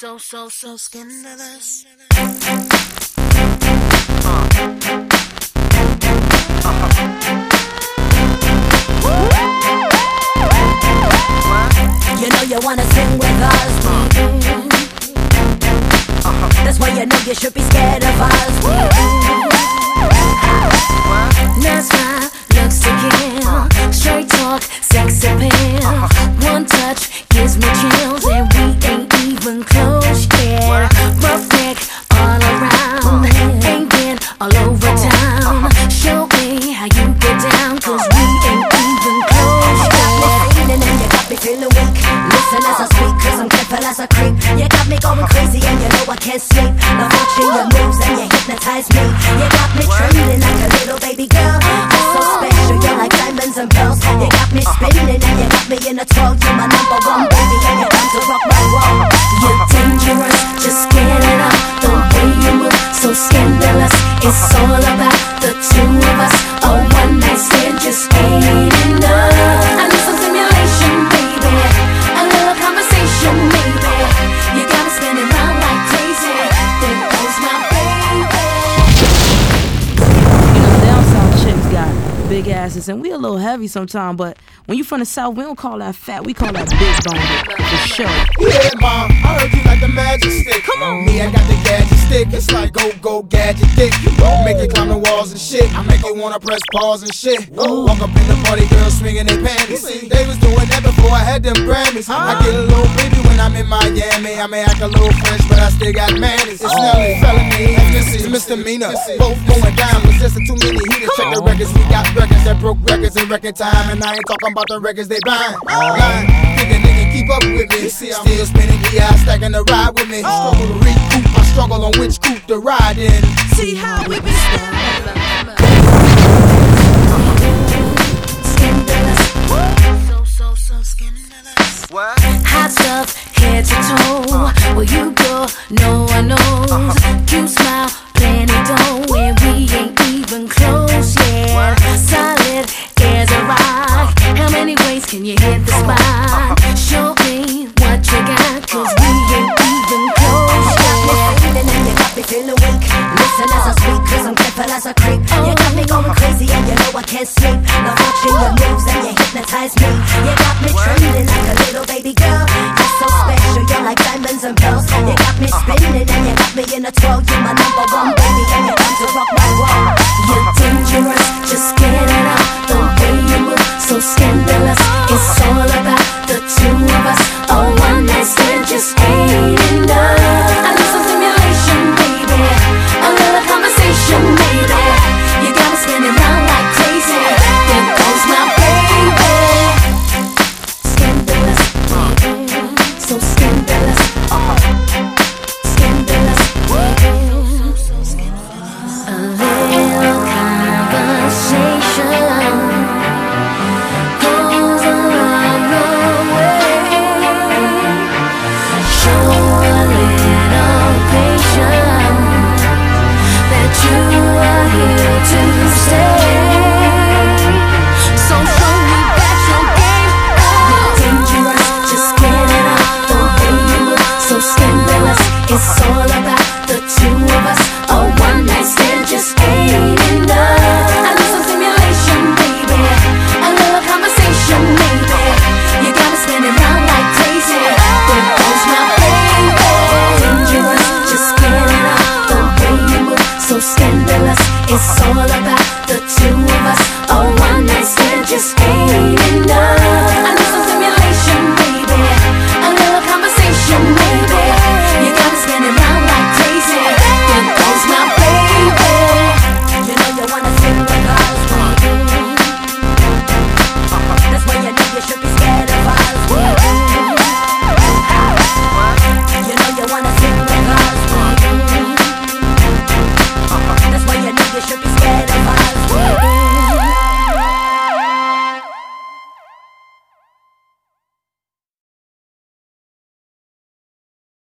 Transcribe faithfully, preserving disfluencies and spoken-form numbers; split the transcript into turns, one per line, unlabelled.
so, so, so scandalous.
You know you wanna sing with us. Mm-hmm. That's why you know you should be scared of us. Mm-hmm. That's my looks to kill. Straight talk, sex appeal. One touch gives me chills, and we ain't even close yet. Rough neck all around, ain't been all over town. Show me how you get down, cause we ain't even close yet. And you got me feeling weak. Listen as I speak, cause I'm careful as I creep. You got me going crazy and you know I can't sleep. Now watching your moves and you hypnotize me. You got me trembling like a little baby girl. You're so special, you're like diamonds and pearls. You got me spinning and you got me in a twirl. You're my number one baby and you're down to rock my world. You're dangerous, just get it up. The way you move, so scandalous. It's all about the two of us. A one night stand just ain't enough. I need some stimulation, baby. A little conversation, maybe. You got me spinning round like crazy. There goes my baby.
You know, down south chicks got big asses, and we a little heavy sometimes, but when you from the south, we don't call that fat, we call that big boned, for sure.
Yeah, mom, I heard you like the magic stick. Come on, me, I got the gadget stick. It's like go, go, gadget dick. Make it climb the walls and shit. I make it wanna press pause and shit. Walk up in the party, girls swinging their panties. They was doing that before I had them Grammys. I get a little baby when I'm in Miami. I may act a little French, but I still got manners. It's Nelly, felony, this is misdemeanor. Both going down, possessing too many heaters. Check the records, we got records that broke records in record time. And I ain't talking about the records they buying. Line, think a nigga keep up with me. Still spinning the eye, stacking the ride with me. Struggle to recoup, I struggle on which coupe to ride in.
See how we be scandalous. So, so, so scandalous.
What?
Hot stuff, head to toe. Where you go, no one knows. Cute smile, plenty dough, and we ain't even close yet. Solid as a rock. How many ways can you hit the spot? Show me what you got, cause we ain't even close yet. And you got me feeling weak. Listen as I speak, cause I'm careful as I creep. You got me going crazy and you know I can't sleep. Now watching your moves and you hypnotize me. You got me trembling like a little baby girl. You're so special, you're like diamonds and pearls. You got me spinning and you got me in a twirl. You're my